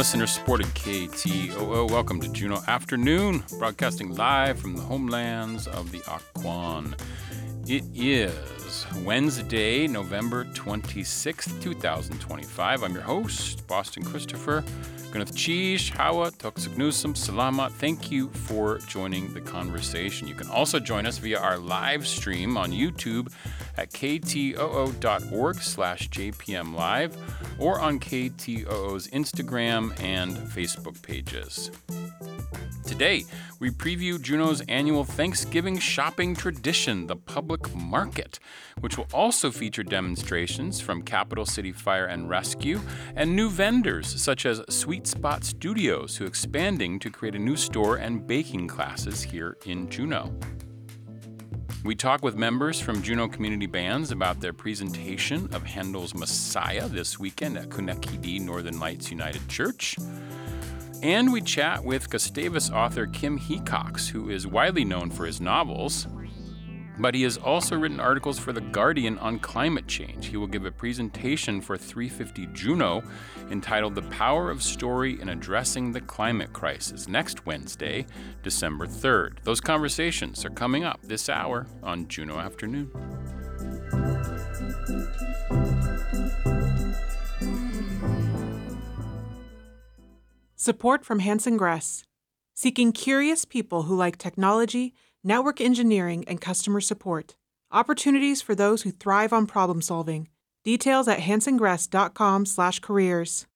listener-supported KTOO. Welcome to Juneau Afternoon, broadcasting live from the homelands of the Occoquan. It is Wednesday, November 26th, 2025. I'm your host, Boston Christopher. Gwyneth Cheesh, Hawa, Toksugnosum, Salamat. Thank you for joining the conversation. You can also join us via our live stream on YouTube at ktoo.org/JPMLive or on KTOO's Instagram and Facebook pages. Today, we preview Juneau's annual Thanksgiving shopping tradition, the Public Market, which will also feature demonstrations from Capital City Fire and Rescue and new vendors such as Sweet Spot Studios, who are expanding to create a new store and baking classes here in Juneau. We talk with members from Juneau community bands about their presentation of Handel's Messiah this weekend at Kunekidi Northern Lights United Church. And we chat with Gustavus author Kim Hecox, who is widely known for his novels, but he has also written articles for The Guardian on climate change. He will give a presentation for 350 Juneau entitled The Power of Story in Addressing the Climate Crisis next Wednesday, December 3rd. Those conversations are coming up this hour on Juneau Afternoon. Support from Hanson Gress, seeking curious people who like technology, network engineering, and customer support. Opportunities for those who thrive on problem solving. Details at hansongress.com/careers.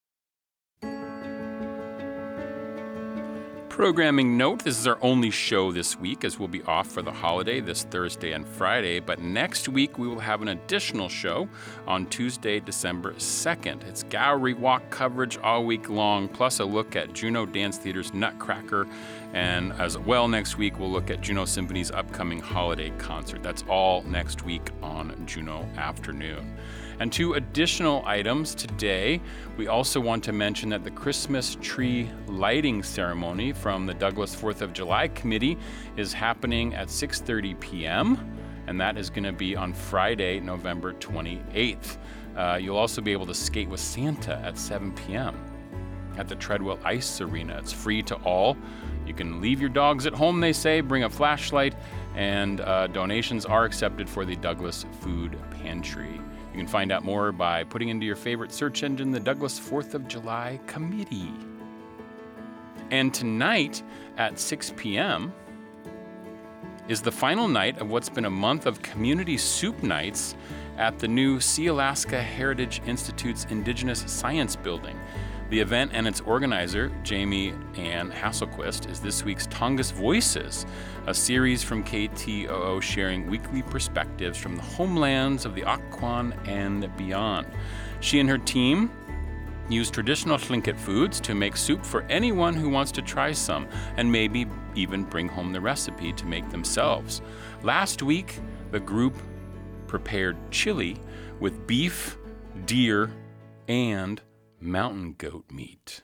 Programming note, this is our only show this week as we'll be off for the holiday this Thursday and Friday, but next week we will have an additional show on Tuesday, December 2nd. It's gallery walk coverage all week long, plus a look at Juneau Dance Theater's Nutcracker, and as well next week we'll look at Juneau Symphony's upcoming holiday concert. That's all next week on Juneau Afternoon. And two additional items today. We also want to mention that the Christmas tree lighting ceremony from the Douglas 4th of July Committee is happening at 6:30 p.m., and that is going to be on Friday, November 28th. You'll also be able to skate with Santa at 7 p.m. at the Treadwell Ice Arena. It's free to all. You can leave your dogs at home, they say, bring a flashlight, and donations are accepted for the Douglas Food Pantry. You can find out more by putting into your favorite search engine the Douglas 4th of July Committee. And tonight at 6 p.m. is the final night of what's been a month of community soup nights at the new Sealaska Heritage Institute's Indigenous Science Building. The event and its organizer, Jamie Ann Hasselquist, is this week's Tongass Voices, a series from KTOO sharing weekly perspectives from the homelands of the Occoquan and beyond. She and her team use traditional Tlingit foods to make soup for anyone who wants to try some, and maybe even bring home the recipe to make themselves. Last week, the group prepared chili with beef, deer, and mountain goat meat.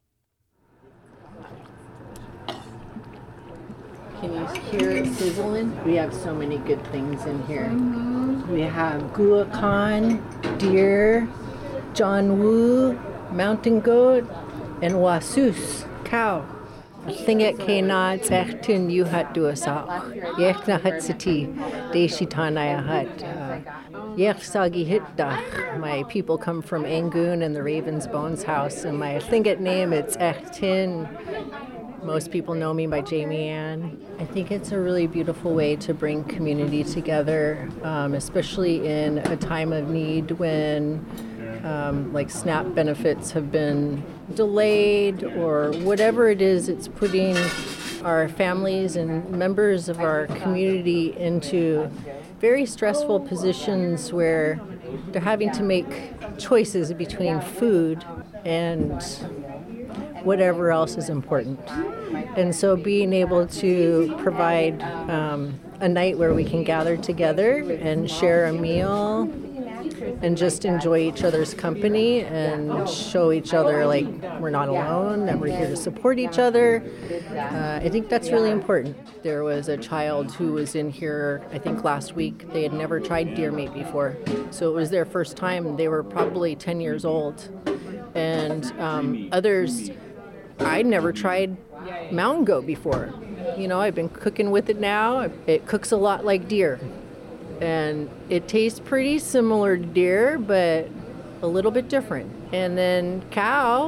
Can you hear it sizzling? We have so many good things in here. We have guacan, deer, John Woo, mountain goat, and wasus, cow. Thinget kena tsechtun yuhat duasak. Yekna hatsati, deshitanaya hat. Yeksagi hitdach. My people come from Angoon and the Raven's Bones house, and my Tlingit name it's Echtin. Most people know me by Jamie Ann. I think it's a really beautiful way to bring community together, especially in a time of need when like SNAP benefits have been delayed or whatever it is. It's putting our families and members of our community into very stressful positions where they're having to make choices between food and whatever else is important. And so being able to provide a night where we can gather together and share a meal and just enjoy each other's company and show each other like we're not alone, that we're here to support each other. I think that's really important. There was a child who was in here, I think last week. They had never tried deer meat before. So it was their first time. They were probably 10 years old. And and others, I'd never tried mountain goat before. I've been cooking with it now. It cooks a lot like deer, and it tastes pretty similar to deer, but a little bit different. And then cow,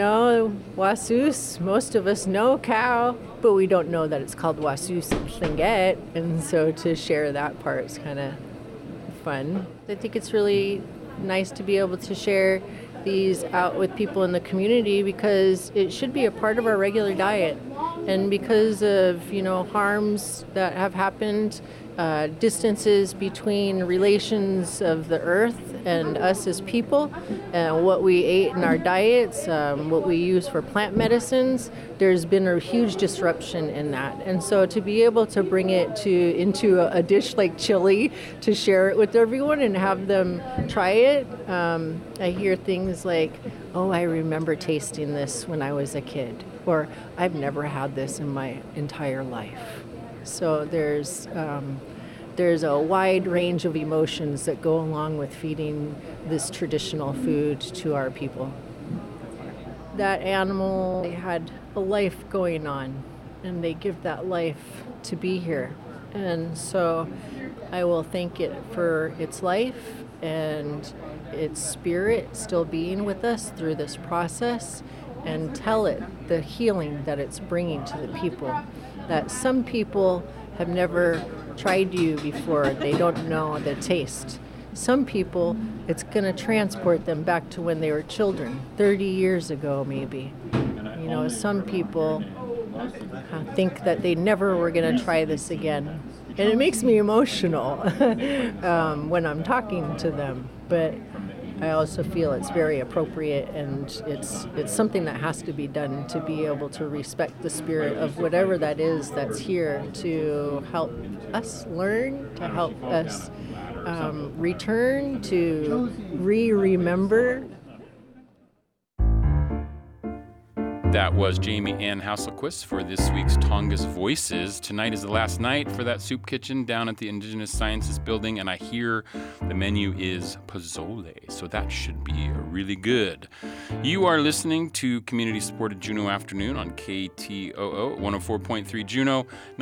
Wasus, most of us know cow, but we don't know that it's called Wasus Tlingit, and so to share that part is kind of fun. I think it's really nice to be able to share these out with people in the community because it should be a part of our regular diet. And because of, harms that have happened, distances between relations of the earth and us as people, and what we ate in our diets, what we use for plant medicines, there's been a huge disruption in that. And so to be able to bring it into a dish like chili, to share it with everyone and have them try it, I hear things like, oh, I remember tasting this when I was a kid, or I've never had this in my entire life. So there's a wide range of emotions that go along with feeding this traditional food to our people. That animal, they had a life going on, and they give that life to be here. And so I will thank it for its life and its spirit still being with us through this process, and tell it the healing that it's bringing to the people. That some people have never tried you before. They don't know the taste. Some people, it's going to transport them back to when they were children, 30 years ago maybe. Some people think that they never were going to try this again. And it makes me emotional when I'm talking to them. But I also feel it's very appropriate, and it's something that has to be done to be able to respect the spirit of whatever that is that's here to help us learn, to help us return, to remember. That was Jamie Ann Hasselquist for this week's Tongass Voices. Tonight is the last night for that soup kitchen down at the Indigenous Sciences Building, and I hear the menu is pozole, so that should be really good. You are listening to community-supported Juneau Afternoon on KTOO, 104.3 Juneau,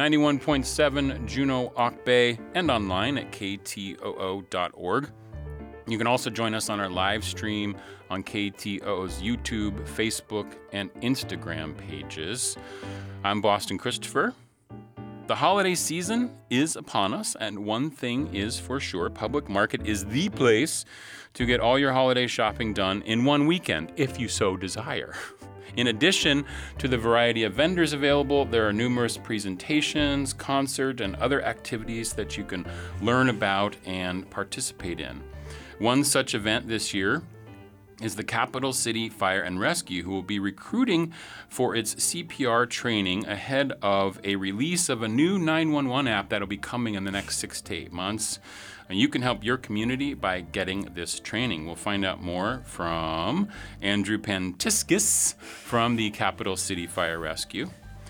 91.7 Juneau Auk Bay, and online at ktoo.org. You can also join us on our live stream on KTOO's YouTube, Facebook, and Instagram pages. I'm Boston Christopher. The holiday season is upon us, and one thing is for sure, Public Market is the place to get all your holiday shopping done in one weekend, if you so desire. In addition to the variety of vendors available, there are numerous presentations, concert, and other activities that you can learn about and participate in. One such event this year is the Capital City Fire and Rescue, who will be recruiting for its CPR training ahead of a release of a new 911 app that'll be coming in the next 6 to 8 months. And you can help your community by getting this training. We'll find out more from Andrew Pantiskis from the Capital City Fire Rescue.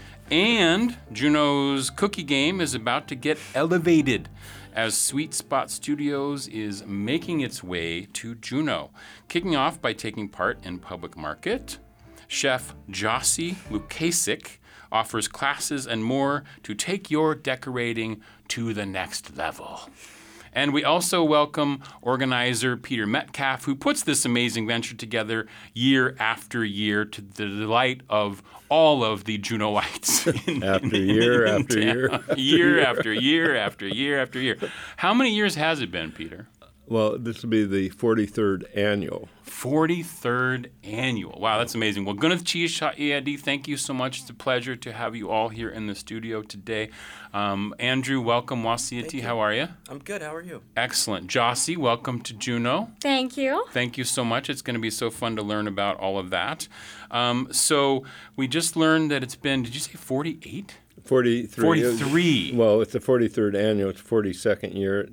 And Juneau's cookie game is about to get elevated as Sweet Spot Studios is making its way to Juneau. Kicking off by taking part in Public Market, Chef Josie Lukasik offers classes and more to take your decorating to the next level. And we also welcome organizer Peter Metcalf, who puts this amazing venture together year after year to the delight of all of the Juneauites. Year after year. How many years has it been, Peter? Well, this will be the 43rd annual. 43rd annual. Wow, that's amazing. Well, Gunath Chiisha'iyadi, thank you so much. It's a pleasure to have you all here in the studio today. Andrew, welcome. Wasiati, how are you? I'm good. How are you? Excellent. Josie, welcome to Juneau. Thank you. Thank you so much. It's going to be so fun to learn about all of that. So we just learned that it's been, did you say 48? 43. 43. Well, it's the 43rd annual. It's 42nd year.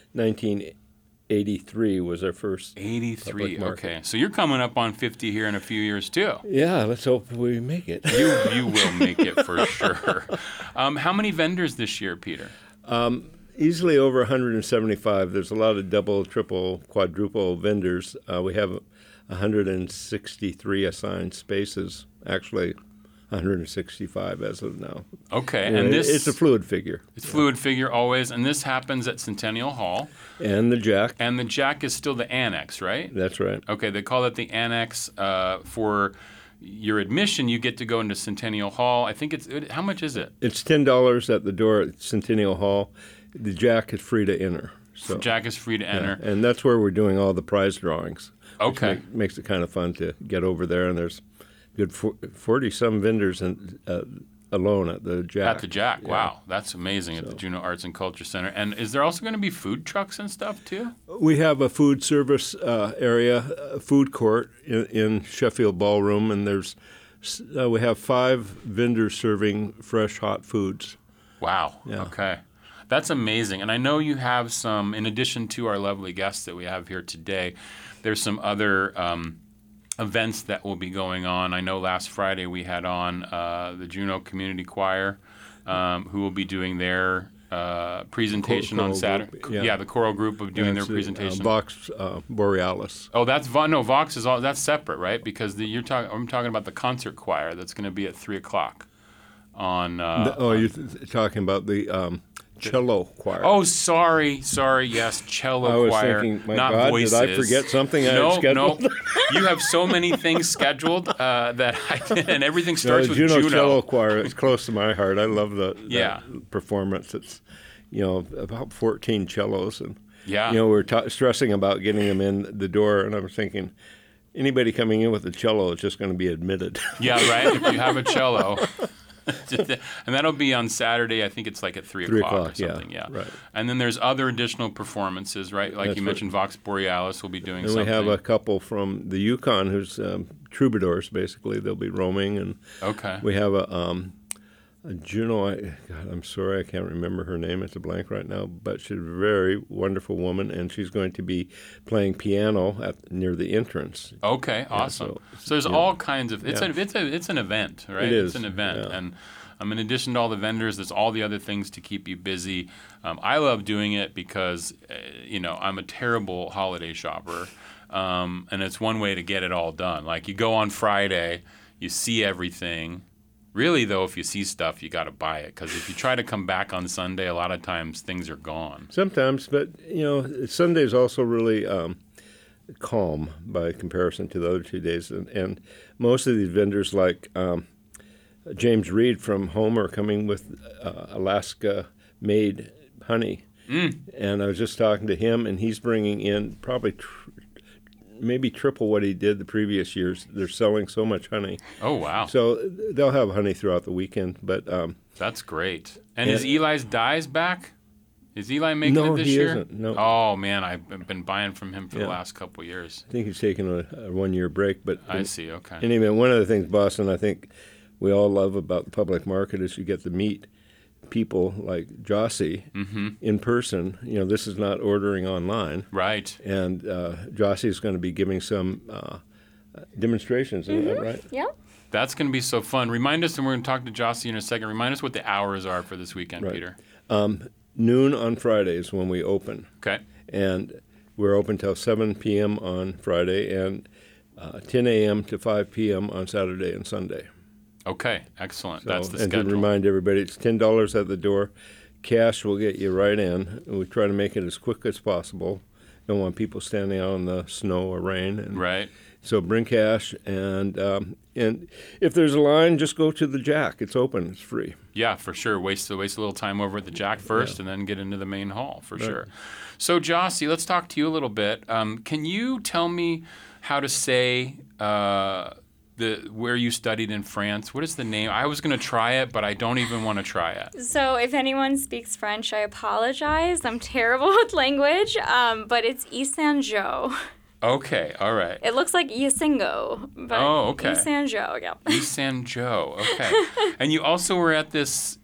1983 was our first. 83. Okay. So you're coming up on 50 here in a few years too. Yeah, let's hope we make it. You will make it for sure. How many vendors this year, Peter? Easily over 175. There's a lot of double, triple, quadruple vendors. We have 163 assigned spaces, actually 165 as of now. Okay, And it's a fluid figure. It's fluid figure always, and this happens at Centennial Hall. And the Jack. And the Jack is still the annex, right? That's right. Okay, they call it the annex. For your admission, you get to go into Centennial Hall. I think how much is it? It's $10 at the door at Centennial Hall. The Jack is free to enter. So Jack is free to enter. and that's where we're doing all the prize drawings. Okay. Which makes it kind of fun to get over there, and there's good 40-some vendors alone at the Jack. At the Jack, Yeah. wow. That's amazing at the Juneau Arts and Culture Center. And is there also going to be food trucks and stuff, too? We have a food service area, a food court in Sheffield Ballroom, and we have 5 vendors serving fresh, hot foods. Wow. Yeah. Okay. That's amazing. And I know you have some, in addition to our lovely guests that we have here today, there's some other events that will be going on. I know last Friday we had on the Juneau Community Choir, who will be doing their presentation on Saturday. Group, yeah. The choral group of doing their presentation. Vox Borealis. Oh, Vox is all that's separate, right? Because I'm talking about the concert choir that's going to be at 3:00 on. You're talking about the cello choir. Oh, sorry, yes, cello choir. I was thinking, my not God, voices. did I forget something I had scheduled? No, you have so many things scheduled that and everything starts with Juneau Juneau. Cello Choir is close to my heart. I love that performance. It's about 14 cellos, and we're stressing about getting them in the door, and I was thinking, anybody coming in with a cello is just going to be admitted. Yeah, right. If you have a cello. And that'll be on Saturday. I think it's like at 3:00 or something. Yeah. Right. And then there's other additional performances, right? Like That's you mentioned, Vox Borealis will be doing something. And we have a couple from the Yukon who's troubadours, basically. They'll be roaming. And we have a Juneau, I'm sorry, I can't remember her name. It's a blank right now. But she's a very wonderful woman, and she's going to be playing piano near the entrance. Okay, awesome. So there's all kinds of it's an event, right? It is. It's an event, and in addition to all the vendors, there's all the other things to keep you busy. I love doing it because I'm a terrible holiday shopper, and it's one way to get it all done. Like you go on Friday, you see everything. Really, though, if you see stuff, you got to buy it because if you try to come back on Sunday, a lot of times things are gone. Sometimes, but Sunday is also really calm by comparison to the other 2 days, and most of these vendors, like James Reed from home, are coming with Alaska-made honey, and I was just talking to him, and he's bringing in probably maybe triple what he did the previous years. They're selling so much honey. Oh, wow. So they'll have honey throughout the weekend. But that's great. And is Eli's Dyes back? Is Eli making it this year? No, he isn't. No. Oh, man, I've been buying from him for the last couple of years. I think he's taking a 1-year break. But I see, okay. Anyway, one of the things, Boston, I think we all love about the public market is you get to meet people like Jossie in person. This is not ordering online. Right. And Jossie is going to be giving some demonstrations. Isn't that right? Yeah. That's going to be so fun. Remind us, and we're going to talk to Jossie in a second. Remind us what the hours are for this weekend, Peter. Noon on Fridays when we open. Okay. And we're open till 7 p.m. on Friday and 10 a.m. to 5 p.m. on Saturday and Sunday. Okay, excellent. So, that's the and schedule. to remind everybody, it's $10 at the door. Cash will get you right in. We try to make it as quick as possible. Don't want people standing out in the snow or rain. Right. So bring cash, and if there's a line, just go to the Jack. It's open. It's free. Yeah, for sure. Waste a little time over at the Jack first, and then get into the main hall for sure. So Jossie, let's talk to you a little bit. Can you tell me how to say where you studied in France? What is the name? I was going to try it, but I don't even want to try it. So if anyone speaks French, I apologize. I'm terrible with language, but it's Ysanjo. Okay, all right. It looks like Ysango, but Ysanjo, yeah. Ysanjo, okay. And you also were at this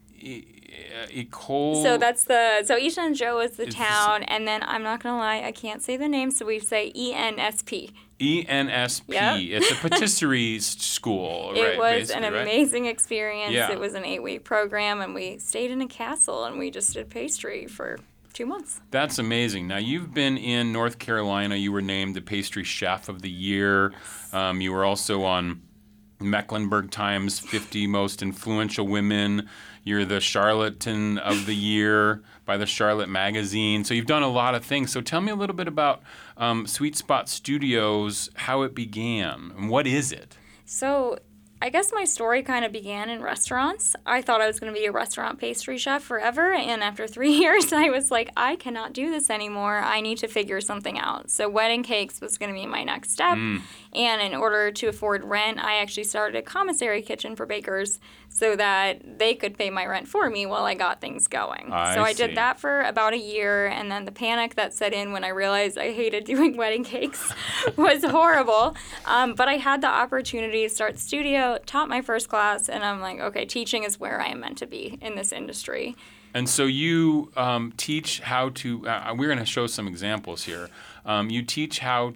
École. So Ysanjo is the town, and then I'm not gonna lie, I can't say the name, so we say ENSP. ENSP. Yep. It's a patisserie school, right? It was an amazing experience. Yeah. It was an 8-week program, and we stayed in a castle, and we just did pastry for 2 months. That's amazing. Now, you've been in North Carolina. You were named the Pastry Chef of the Year. Yes. You were also on Mecklenburg Times 50 Most Influential Women. You're the Charlatan of the Year by the Charlotte Magazine. So you've done a lot of things. So tell me a little bit about Sweet Spot Studios, how it began, and what is it? So I guess my story kind of began in restaurants. I thought I was going to be a restaurant pastry chef forever, and after 3 years, I was like, I cannot do this anymore. I need to figure something out. So wedding cakes was going to be my next step, and in order to afford rent, I actually started a commissary kitchen for bakers so that they could pay my rent for me while I got things going. I did that for about a year, and then the panic that set in when I realized I hated doing wedding cakes was horrible. But I had the opportunity to start studio, taught my first class, and I'm like, okay, teaching is where I am meant to be in this industry. And so you teach how to, we're going to show some examples here. You teach how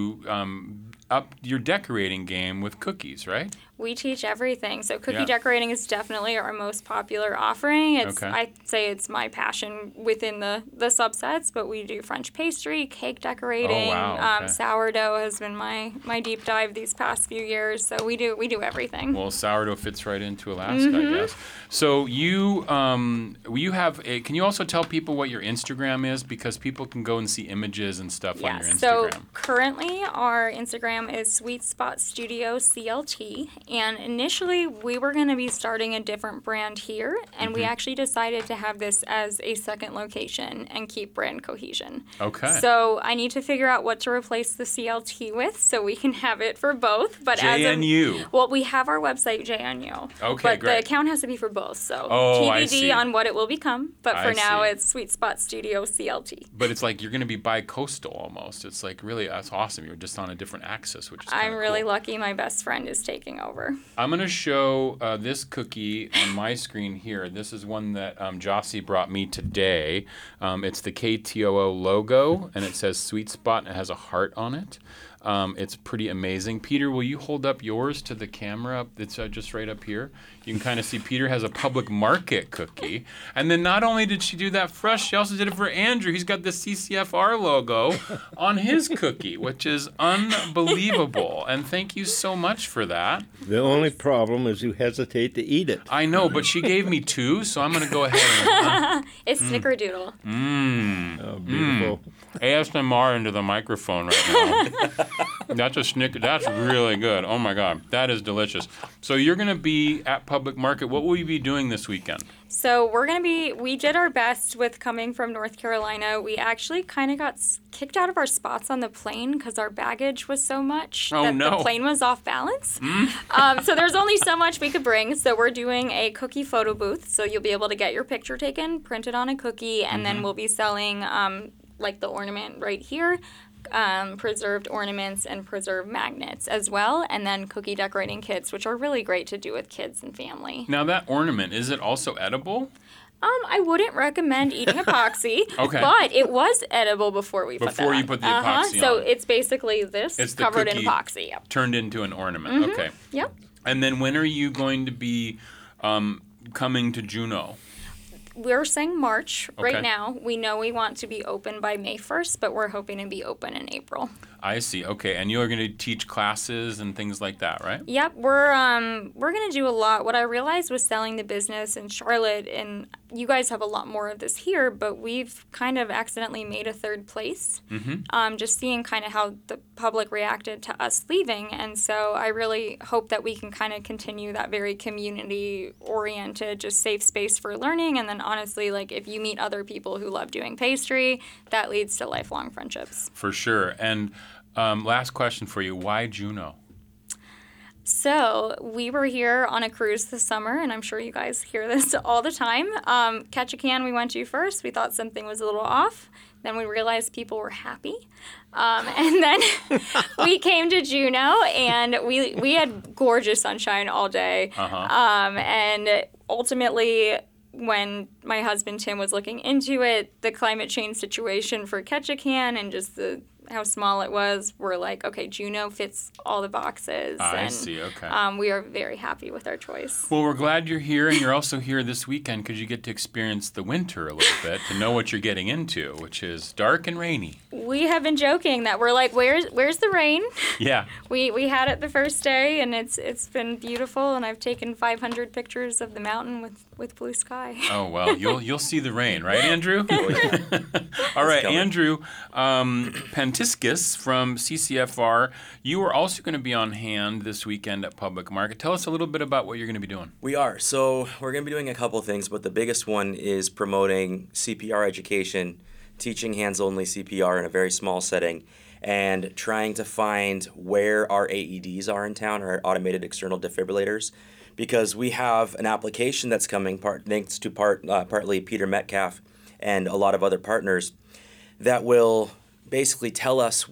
to up your decorating game with cookies, right? We teach everything. So cookie decorating is definitely our most popular offering. I'd say it's my passion within the subsets, but we do French pastry, cake decorating. Sourdough has been my deep dive these past few years. So we do everything. Well, sourdough fits right into Alaska, I guess. So you have can you also tell people what your Instagram is, because people can go and see images and stuff on your Instagram? So currently our Instagram is Sweet Spot Studio CLT. And initially, we were going to be starting a different brand here, and we actually decided to have this as a second location and keep brand cohesion. Okay. So I need to figure out what to replace the CLT with so we can have it for both. But JNU. Well, we have our website, JNU. Okay, but great. the account has to be for both, so I see. TBD on what it will become. But for now, see. it's Sweet Spot Studio CLT. But it's like you're going to be bi-coastal almost. It's like really, that's awesome. You're just on a different axis, which is I'm really cool. lucky my best friend is taking over. I'm going to show this cookie on my screen here. This is one that Jossie brought me today. It's the KTOO logo, and it says Sweet Spot, and it has a heart on it. It's pretty amazing. Peter, will you hold up yours to the camera? It's just right up here. You can kind of see Peter has a Public Market cookie. And then not only did she do that for us, she also did it for Andrew. He's got the CCFR logo on his cookie, which is unbelievable. And thank you so much for that. The only problem is you hesitate to eat it. I know, but she gave me 2, so I'm going to go ahead and... It's Snickerdoodle. Oh, beautiful. ASMR into the microphone right now. That's a Snicker. That's really good. Oh my God, that is delicious. So you're going to be at Public Market. What will you be doing this weekend? So we did our best with coming from North Carolina. We actually kind of got kicked out of our spots on the plane because our baggage was so much the plane was off balance. So there's only so much we could bring. So we're doing a cookie photo booth. So you'll be able to get your picture taken, printed on a cookie, and then we'll be selling like the ornament right here. Preserved ornaments and preserved magnets as well, and then cookie decorating kits, which are really great to do with kids and family. Now that ornament, is it also edible? I wouldn't recommend eating epoxy, okay. But it was edible before we put that on. Before you put the epoxy on. So it's basically this it's covered in epoxy. Yep. Turned into an ornament, okay. Yep. And then when are you going to be coming to Juneau? We're saying March right now. We know we want to be open by May 1st, but we're hoping to be open in April. I see. Okay, and you're going to teach classes and things like that, right? Yep, we're going to do a lot. What I realized was selling the business in Charlotte, and you guys have a lot more of this here, but we've kind of accidentally made a third place. Just seeing kind of how the public reacted to us leaving, and so I really hope that we can kind of continue that very community-oriented, just safe space for learning, and then honestly, like if you meet other people who love doing pastry, that leads to lifelong friendships. For sure. And last question for you, why Juneau? So we were here on a cruise this summer, and I'm sure you guys hear this all the time. Ketchikan we went to first. We thought something was a little off. Then we realized people were happy. And then we came to Juneau, and we had gorgeous sunshine all day. And ultimately, when my husband Tim was looking into it, the climate change situation for Ketchikan and just the how small it was, we're like, okay, Juneau fits all the boxes. I see, okay. We are very happy with our choice. Well, we're glad you're here, and you're also here this weekend because you get to experience the winter a little bit, to know what you're getting into, which is dark and rainy. We have been joking that we're like, where's the rain? Yeah. We had it the first day, and it's been beautiful, and I've taken 500 pictures of the mountain with blue sky. Oh, well, you'll see the rain, right, Andrew? All right, Andrew Pantiskis from CCFR, you are also going to be on hand this weekend at Public Market. Tell us a little bit about what you're going to be doing. We are. So we're going to be doing a couple things, but the biggest one is promoting CPR education, teaching hands-only CPR in a very small setting, and trying to find where our AEDs are in town, our automated external defibrillators, because we have an application that's coming, thanks to partly Peter Metcalf and a lot of other partners, that will basically tell us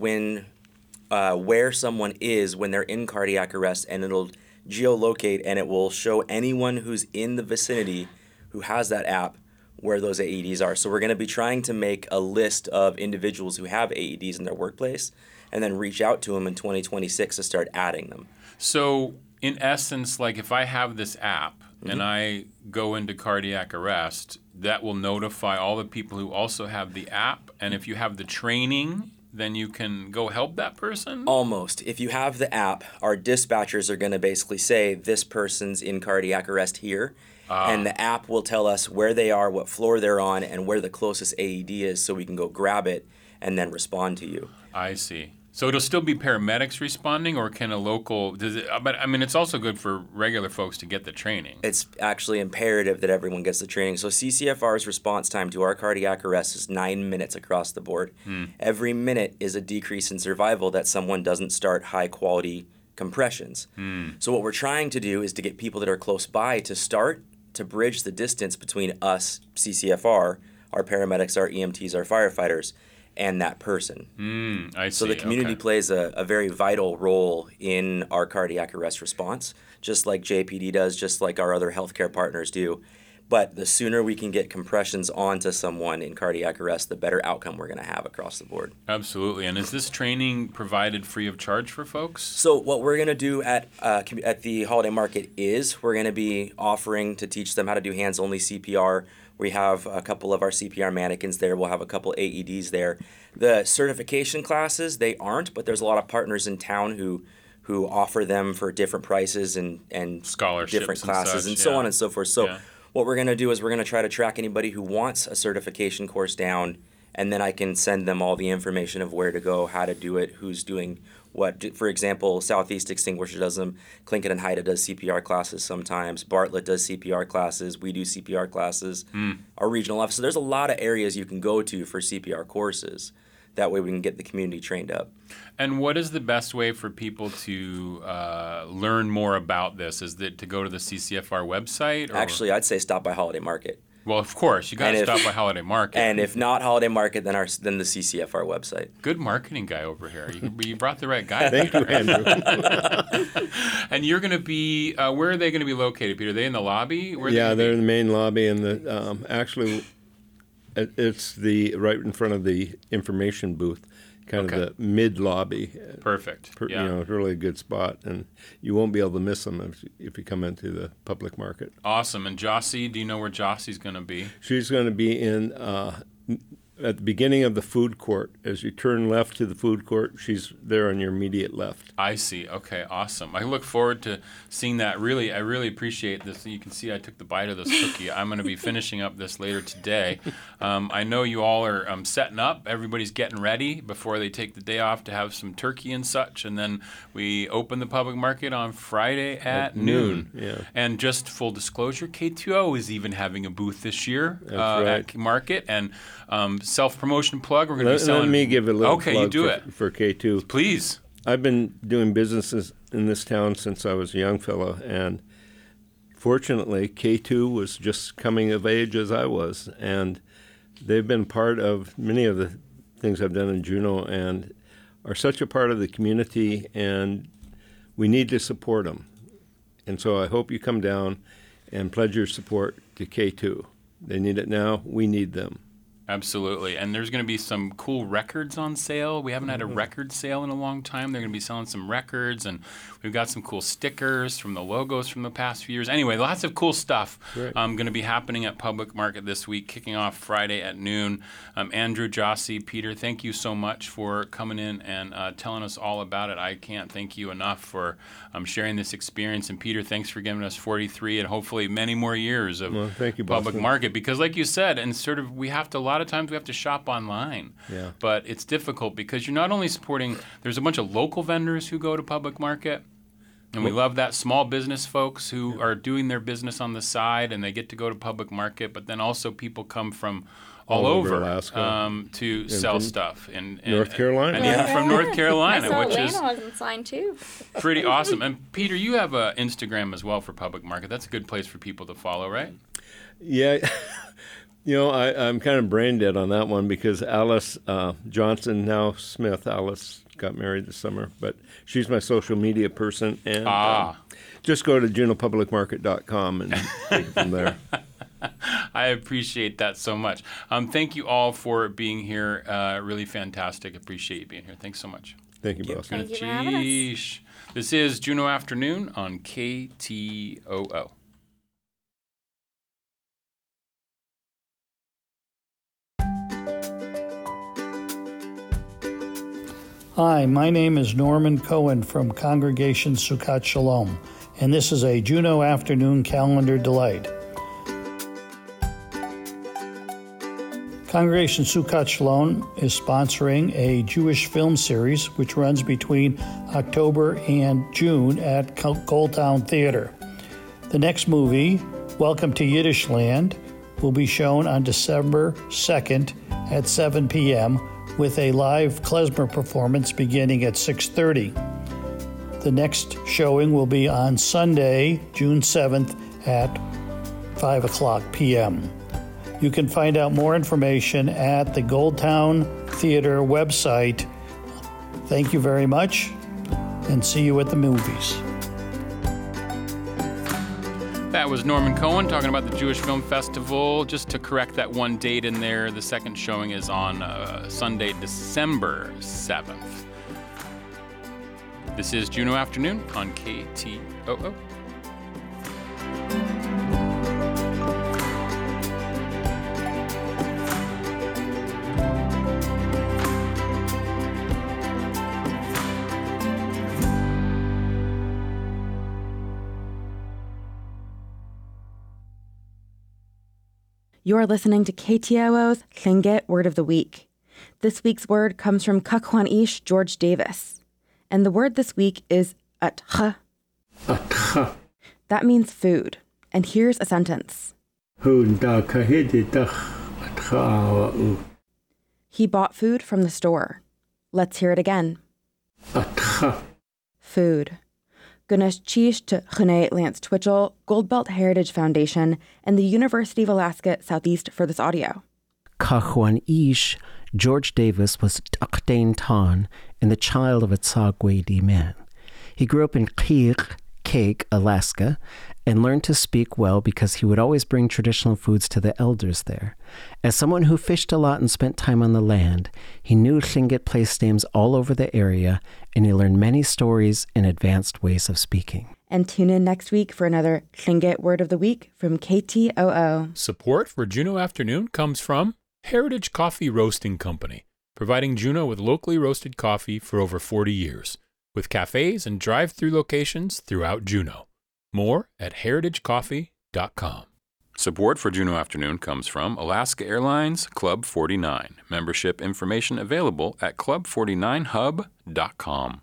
where someone is when they're in cardiac arrest, and it'll geolocate and it will show anyone who's in the vicinity who has that app where those AEDs are. So we're going to be trying to make a list of individuals who have AEDs in their workplace and then reach out to them in 2026 to start adding them. So in essence, like if I have this app and I go into cardiac arrest, that will notify all the people who also have the app. And if you have the training, then you can go help that person? Almost. If you have the app, our dispatchers are going to basically say, this person's in cardiac arrest here. And the app will tell us where they are, what floor they're on, and where the closest AED is so we can go grab it and then respond to you. I see. So it'll still be paramedics responding, or can a local, but I mean, it's also good for regular folks to get the training. It's actually imperative that everyone gets the training. So CCFR's response time to our cardiac arrest is 9 minutes across the board. Every minute is a decrease in survival that someone doesn't start high quality compressions. So what we're trying to do is to get people that are close by to start to bridge the distance between us, CCFR, our paramedics, our EMTs, our firefighters, and that person. I see. So the community plays a very vital role in our cardiac arrest response, just like JPD does, just like our other healthcare partners do. But the sooner we can get compressions onto someone in cardiac arrest, the better outcome we're going to have across the board. Absolutely. And is this training provided free of charge for folks? So what we're going to do at the Holiday Market is we're going to be offering to teach them how to do hands-only CPR. We have a couple of our CPR mannequins there. We'll have a couple AEDs there. The certification classes, they aren't, but there's a lot of partners in town who offer them for different prices and scholarships, different classes and so on and so forth. So what we're going to do is we're going to try to track anybody who wants a certification course down, and then I can send them all the information of where to go, how to do it, who's doing what. For example, Southeast Extinguisher does them. Clinton and Haida does CPR classes sometimes. Bartlett does CPR classes. We do CPR classes. Our regional office. So there's a lot of areas you can go to for CPR courses. That way we can get the community trained up. And what is the best way for people to learn more about this? Is it to go to the CCFR website? Or? Actually, I'd say stop by Holiday Market. Well, of course, you got to stop by Holiday Market. And if not Holiday Market, then the CCFR website. Good marketing guy over here. You brought the right guy. Thank you, Andrew. And you're going to be, where are they going to be located, Peter? Are they in the lobby? They're in the main lobby, and actually, it's right in front of the information booth, kind of the mid lobby. Perfect. It's really a good spot, and you won't be able to miss them if you come into the Public Market. Awesome. And Jossie, do you know where Jossie's going to be? She's going to be in at the beginning of the food court. As you turn left to the food court, she's there on your immediate left. I see. Okay, awesome. I look forward to seeing that. I really appreciate this. You can see I took the bite of this cookie. I'm going to be finishing up this later today. I know you all are setting up. Everybody's getting ready before they take the day off to have some turkey and such. And then we open the Public Market on Friday at noon. Yeah. And just full disclosure, K2O is even having a booth this year at Market. And self-promotion plug, we're going to be selling. Let me give a little plug for K2. Please. I've been doing businesses in this town since I was a young fellow, and fortunately, K2 was just coming of age as I was, and they've been part of many of the things I've done in Juneau and are such a part of the community, and we need to support them. And so I hope you come down and pledge your support to K2. They need it now. We need them. Absolutely. And there's going to be some cool records on sale. We haven't had a record sale in a long time. They're going to be selling some records, and we've got some cool stickers from the logos from the past few years. Anyway, lots of cool stuff going to be happening at Public Market this week, kicking off Friday at noon. Andrew, Jossie, Peter, thank you so much for coming in and telling us all about it. I can't thank you enough for sharing this experience. And Peter, thanks for giving us 43 and hopefully many more years of thank you, Public Market. Because like you said, and sort of a lot of times we have to shop online. Yeah. But it's difficult because you're not only supporting, there's a bunch of local vendors who go to Public Market. And we love that. Small business folks who are doing their business on the side and they get to go to Public Market. But then also people come from all over Alaska, to sell stuff in North Carolina. And from North Carolina, I saw which Atlanta was in sign too. pretty awesome. And Peter, you have an Instagram as well for Public Market. That's a good place for people to follow, right? Yeah. I'm kind of brain dead on that one because Alice Johnson, now Smith, Alice got married this summer, but she's my social media person. And just go to juneaupublicmarket.com and take it from there. I appreciate that so much. Thank you all for being here. Really fantastic. Appreciate you being here. Thanks so much. Thank you, Boston. Thank you for having us. This is Juneau Afternoon on KTOO. Hi, my name is Norman Cohen from Congregation Sukkot Shalom, and this is a Juneau Afternoon Calendar Delight. Congregation Sukkot Shalom is sponsoring a Jewish film series which runs between October and June at Goldtown Theater. The next movie, Welcome to Yiddish Land, will be shown on December 2nd at 7 p.m. with a live klezmer performance beginning at 6:30. The next showing will be on Sunday, June 7th at 5 o'clock p.m. You can find out more information at the Goldtown Theater website. Thank you very much, and see you at the movies. That was Norman Cohen talking about the Jewish Film Festival. Just to correct that one date in there, the second showing is on Sunday, December 7th. This is Juneau Afternoon on KTOO. You're listening to KTOO's Tlingit Word of the Week. This week's word comes from Kakwan Ish George Davis. And the word this week is atcha. Atcha. That means food. And here's a sentence. He bought food from the store. Let's hear it again. Atcha. Food. Gunesh Chish to Chene Lance Twitchell, Goldbelt Heritage Foundation, and the University of Alaska Southeast for this audio. Kakwan Ish George Davis was Dakdain Tan and the child of a Tsagwedi man. He grew up in Kake, Alaska, and learned to speak well because he would always bring traditional foods to the elders there. As someone who fished a lot and spent time on the land, he knew Tlingit place names all over the area, and he learned many stories and advanced ways of speaking. And tune in next week for another Tlingit Word of the Week from KTOO. Support for Juneau Afternoon comes from Heritage Coffee Roasting Company, providing Juneau with locally roasted coffee for over 40 years, with cafes and drive-through locations throughout Juneau. More at heritagecoffee.com. Support for Juneau Afternoon comes from Alaska Airlines Club 49. Membership information available at club49hub.com.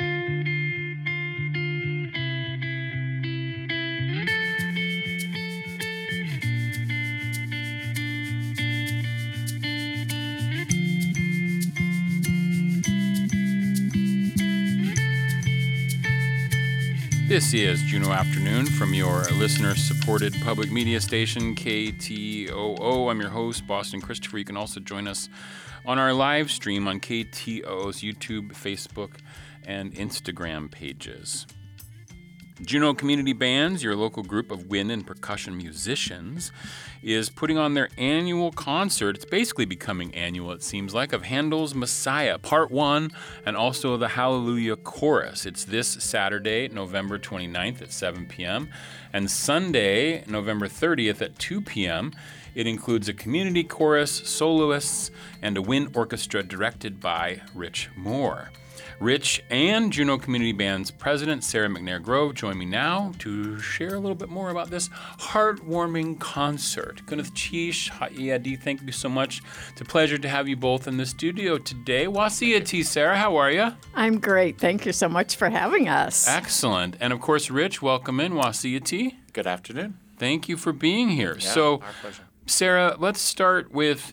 This is Juneau Afternoon from your listener-supported public media station, KTOO. I'm your host, Boston Christopher. You can also join us on our live stream on KTOO's YouTube, Facebook, and Instagram pages. Juneau Community Bands, your local group of wind and percussion musicians, is putting on their annual concert. It's basically becoming annual, it seems like, of Handel's Messiah, Part 1, and also the Hallelujah Chorus. It's this Saturday, November 29th at 7 p.m., and Sunday, November 30th at 2 p.m. It includes a community chorus, soloists, and a wind orchestra directed by Rich Moore. Rich and Juneau Community Band's president, Sarah McNair Grove, join me now to share a little bit more about this heartwarming concert. Kunath Chish, Ha'iyadi, thank you so much. It's a pleasure to have you both in the studio today. Wasiyati, Sarah, how are you? I'm great. Thank you so much for having us. Excellent. And of course, Rich, welcome in. Wasiyati. Good afternoon. Thank you for being here. Yeah, so, our pleasure. Sarah, let's start with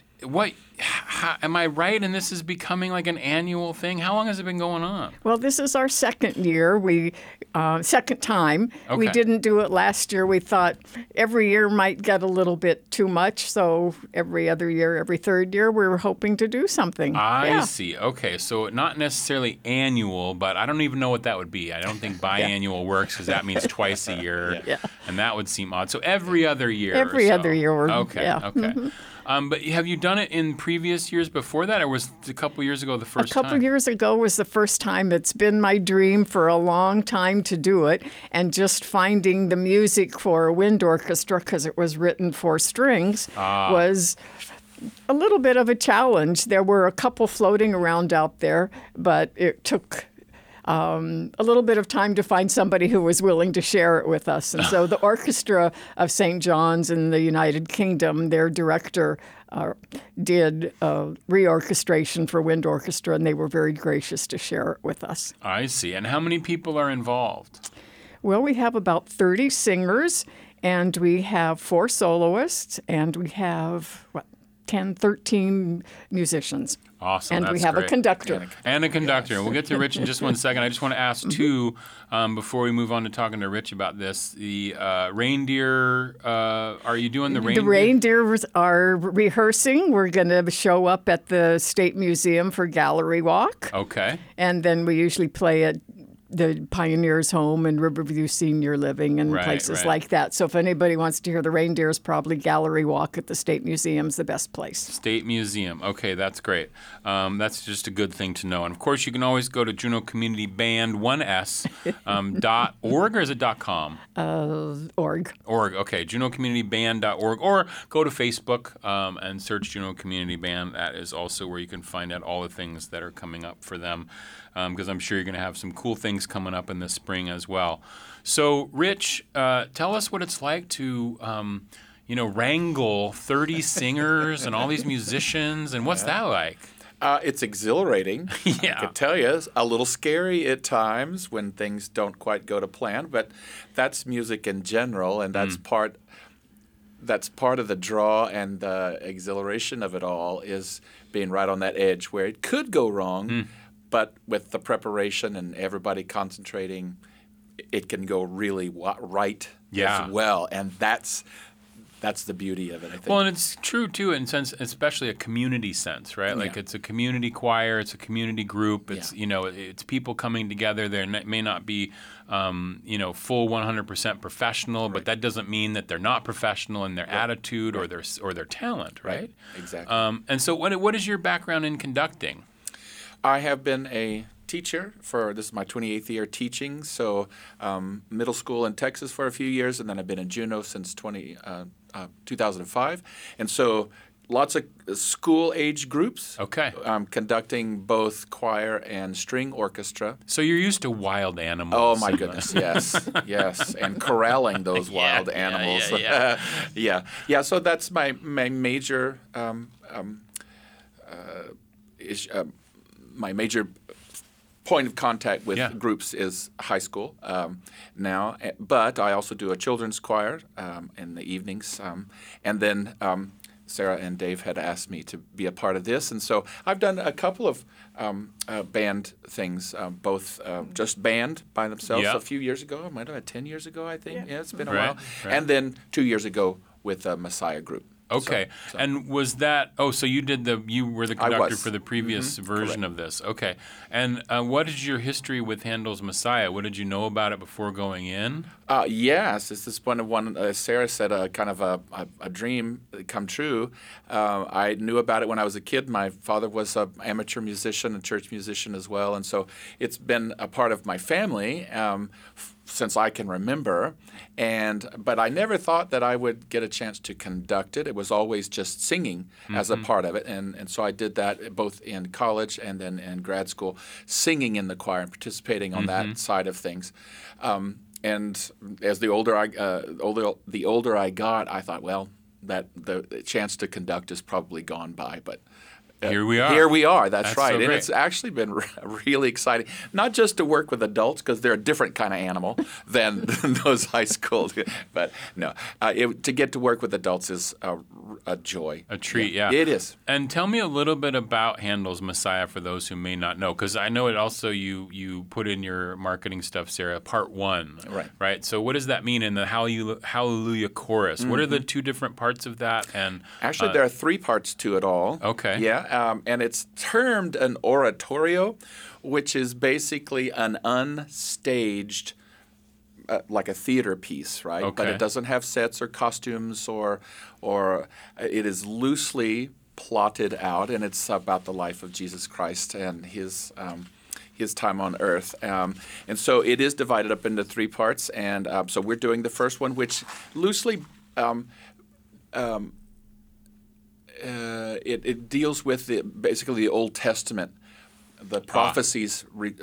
am I right? And this is becoming like an annual thing? How long has it been going on? Well, this is our second year. Second time. Okay. We didn't do it last year. We thought every year might get a little bit too much. So every other year, every third year, we were hoping to do something. I see. Okay. So not necessarily annual, but I don't even know what that would be. I don't think biannual works because that means twice a year. Yeah. And that would seem odd. So every other year. Every or so. other year. Okay. Yeah. Okay. Mm-hmm. But have you done it in previous years before that, or was it a couple years ago the first time? A couple years ago was the first time. It's been my dream for a long time to do it, and just finding the music for a wind orchestra, because it was written for strings, was a little bit of a challenge. There were a couple floating around out there, but it took a little bit of time to find somebody who was willing to share it with us. And so the Orchestra of St. John's in the United Kingdom, their director did a reorchestration for wind orchestra, and they were very gracious to share it with us. I see. And how many people are involved? Well, we have about 30 singers, and we have 4 soloists, and we have, 10, 13 musicians. Awesome. And That's we have great. a conductor. And a conductor. And we'll get to Rich in just one second. I just want to ask, too, before we move on to talking to Rich about this, the reindeer, are you doing the reindeer? The reindeers are rehearsing. We're going to show up at the State Museum for Gallery Walk. Okay. And then we usually play at the Pioneers Home and Riverview Senior Living and places like that. So if anybody wants to hear the reindeers, probably Gallery Walk at the State Museum's the best place. State Museum. Okay, that's great. That's just a good thing to know. And of course, you can always go to Juneau Community Band, 1s.org, or is it .com? Org. Org. Okay, JuneauCommunityBand.org, or go to Facebook and search Juneau Community Band. That is also where you can find out all the things that are coming up for them, because I'm sure you're going to have some cool things coming up in the spring as well. So, Rich, tell us what it's like to, wrangle 30 singers and all these musicians, and what's that like? It's exhilarating. Yeah. I could tell you. It's a little scary at times when things don't quite go to plan, but that's music in general, and that's part of the draw and the exhilaration of it all, is being right on that edge where it could go wrong. But with the preparation and everybody concentrating, it can go really right as well. And that's the beauty of it, I think. Well, and it's true, too, in sense, especially a community sense, right? Like it's a community choir, it's a community group, it's, it's people coming together. There may not be, full 100% professional, but that doesn't mean that they're not professional in their attitude or their talent, right? Exactly. And so what is your background in conducting? I have been a teacher this is my 28th year teaching, so middle school in Texas for a few years, and then I've been in Juneau since 2005. And so lots of school-age groups. Okay. Conducting both choir and string orchestra. So you're used to wild animals. Oh, my goodness, yes, yes, and corralling those wild animals. Yeah, so that's my major my major point of contact with groups is high school now, but I also do a children's choir in the evenings, and then Sarah and Dave had asked me to be a part of this, and so I've done a couple of band things, both just band by themselves a few years ago. I might have had 10 years ago, I think. Yeah, it's been a while. And then 2 years ago with a Messiah group. Okay. So. And was that, so you were the conductor for the previous version Correct. of this. Okay. And what is your history with Handel's Messiah? What did you know about it before going in? Yes, this is one Sarah said, kind of a dream come true. I knew about it when I was a kid. My father was an amateur musician, a church musician as well, and so it's been a part of my family since I can remember. But I never thought that I would get a chance to conduct it. It was always just singing as a part of it, and so I did that both in college and then in grad school, singing in the choir and participating on that side of things. And as the older I got, I thought, well, that the chance to conduct is probably gone by, but. Here we are. Here we are. That's right. So and it's actually been really exciting, not just to work with adults because they're a different kind of animal than those high school. But no, to get to work with adults is a joy. A treat, yeah. It is. And tell me a little bit about Handel's Messiah for those who may not know, because I know it also you put in your marketing stuff, Sarah, part 1. Right. So what does that mean in the Hallelujah chorus? What are the two different parts of that? And actually, there are 3 parts to it all. Okay. Yeah. And it's termed an oratorio, which is basically an unstaged, like a theater piece, right? Okay. But it doesn't have sets or costumes, or it is loosely plotted out, and it's about the life of Jesus Christ and his time on earth. And so it is divided up into 3 parts, and so we're doing the first one, which loosely it deals with basically the Old Testament, the prophecies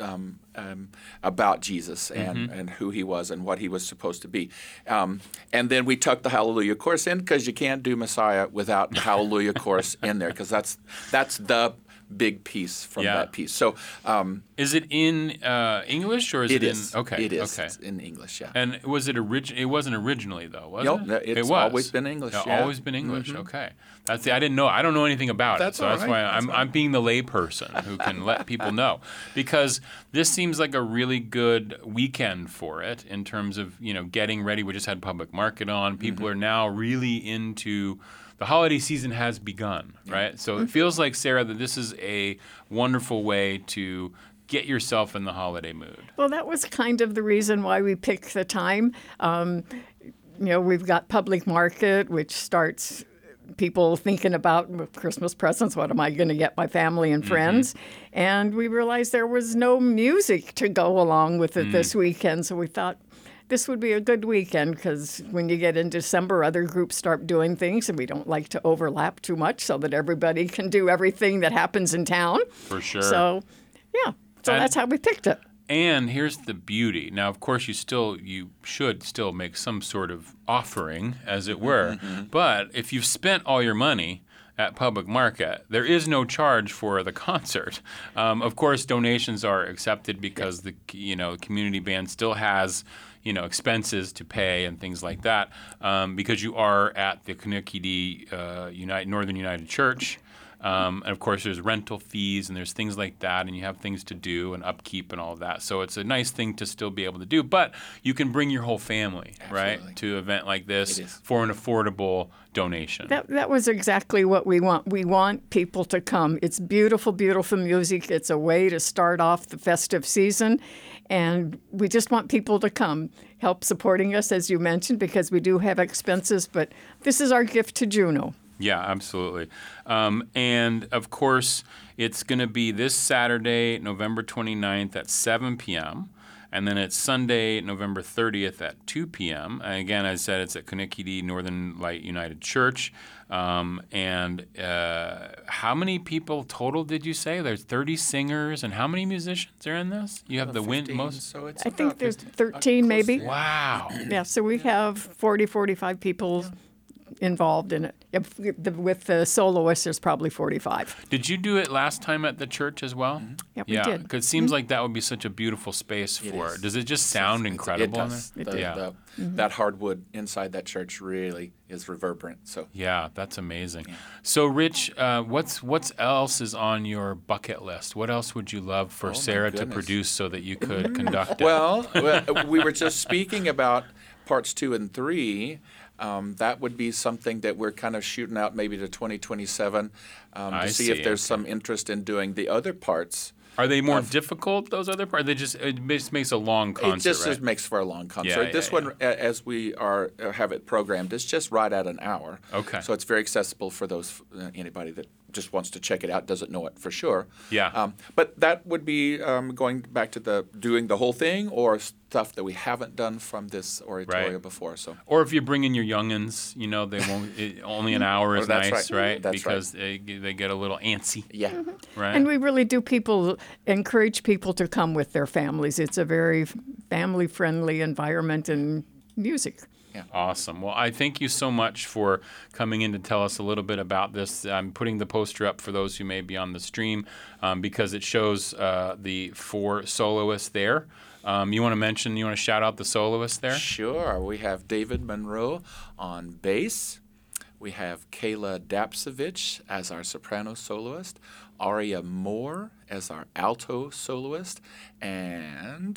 about Jesus and who he was and what he was supposed to be. And then we tuck the Hallelujah chorus in because you can't do Messiah without the Hallelujah chorus in there, because that's the big piece from that piece. So, is it in English or is it in? Okay, it is. Okay. It's in English, yeah. And was it It wasn't originally though, was it? No, it's it was. always been English. It's yeah. always been English. Okay, I didn't know. I don't know anything about it, so that's why I'm being the layperson who can let people know, because this seems like a really good weekend for it in terms of getting ready. We just had Public Market on. People are now really into. The holiday season has begun, right? So it feels like, Sarah, that this is a wonderful way to get yourself in the holiday mood. Well, that was kind of the reason why we picked the time. We've got Public Market, which starts people thinking about Christmas presents. What am I going to get my family and friends? And we realized there was no music to go along with it this weekend. So we thought, this would be a good weekend, because when you get in December, other groups start doing things, and we don't like to overlap too much so that everybody can do everything that happens in town. For sure. So, yeah. So that's how we picked it. And here's the beauty. Now, of course, you should still make some sort of offering, as it were. But if you've spent all your money at Public Market, there is no charge for the concert. Of course, donations are accepted because the community band still has expenses to pay and things like that, because you are at the Kanikidi Northern United Church. And of course, there's rental fees and there's things like that, and you have things to do and upkeep and all of that. So it's a nice thing to still be able to do. But you can bring your whole family, right, to an event like this for an affordable donation. That was exactly what we want. We want people to come. It's beautiful, beautiful music. It's a way to start off the festive season. And we just want people to come, help supporting us, as you mentioned, because we do have expenses. But this is our gift to Juneau. Yeah, absolutely. And, of course, it's going to be this Saturday, November 29th at 7 p.m., and then it's Sunday, November 30th at 2 p.m. And again, as I said, it's at Kanikidi Northern Light United Church. And how many people total did you say? There's 30 singers, and how many musicians are in this? You have 15, most. So it's I think there's 13 maybe. Wow. Yeah, so we have 40, 45 people involved in it. With the soloists, there's probably 45. Did you do it last time at the church as well? Yeah, we did. Because it seems like that would be such a beautiful space for it. Does it just sound incredible? It does. That hardwood inside that church really is reverberant. So yeah, that's amazing. Yeah. So, Rich, what's else is on your bucket list? What else would you love for Sarah to produce so that you could conduct it? Well, we were just speaking about parts 2 and 3. That would be something that we're kind of shooting out maybe to 2027 to see if there's some interest in doing the other parts. Are they more difficult, those other parts? It just makes a long concert, It just makes for a long concert. This one, as we have it programmed, is just right at an hour. Okay. So it's very accessible for those anybody that just wants to check it out, doesn't know it for sure. Yeah. But that would be going back to doing the whole thing or stuff that we haven't done from this oratorio before. So. Or if you bring in your youngins, they won't. Only an hour is nice, right? That's because they get a little antsy. Yeah. Right. And we really do encourage people to come with their families. It's a very family-friendly environment and music. Yeah. Awesome. Well, I thank you so much for coming in to tell us a little bit about this. I'm putting the poster up for those who may be on the stream because it shows the 4 soloists there. You want to shout out the soloists there? Sure. We have David Monroe on bass. We have Kayla Dapsevich as our soprano soloist, Aria Moore as our alto soloist, and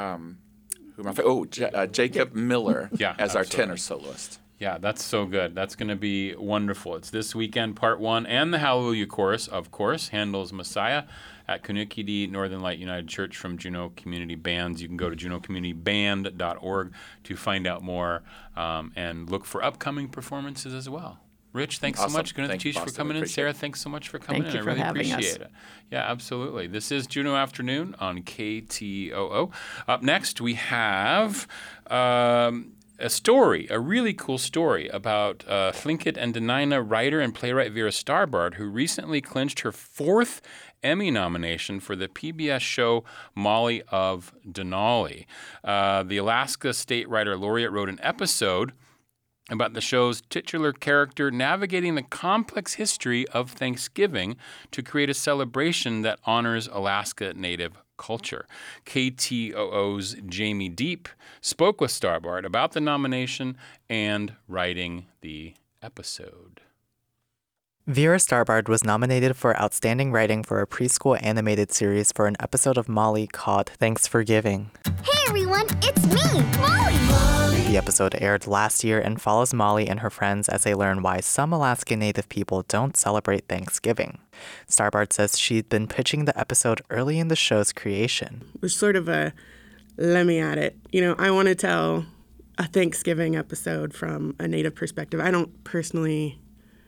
Jacob Miller as our tenor soloist. Yeah, that's so good. That's going to be wonderful. It's this weekend, part 1, and the Hallelujah Chorus, of course, Handel's Messiah at Kunukidi Northern Light United Church from Juneau Community Bands. You can go to juneaucommunityband.org to find out more and look for upcoming performances as well. Rich, thanks so much. Thank you for coming in. Sarah, thanks so much for coming in. I really appreciate it. Yeah, absolutely. This is Juneau Afternoon on KTOO. Up next, we have a really cool story about Tlingit and Dena'ina writer and playwright Vera Starbard, who recently clinched her 4th Emmy nomination for the PBS show Molly of Denali. The Alaska State Writer Laureate wrote an episode about the show's titular character navigating the complex history of Thanksgiving to create a celebration that honors Alaska Native culture. KTOO's Jamie Deep spoke with Starbard about the nomination and writing the episode. Vera Starbard was nominated for Outstanding Writing for a preschool animated series for an episode of Molly called Thanks for Giving. Hey everyone, it's me, Molly! The episode aired last year and follows Molly and her friends as they learn why some Alaska Native people don't celebrate Thanksgiving. Starbard says she'd been pitching the episode early in the show's creation. It was sort of a, let me at it. I want to tell a Thanksgiving episode from a Native perspective. I don't personally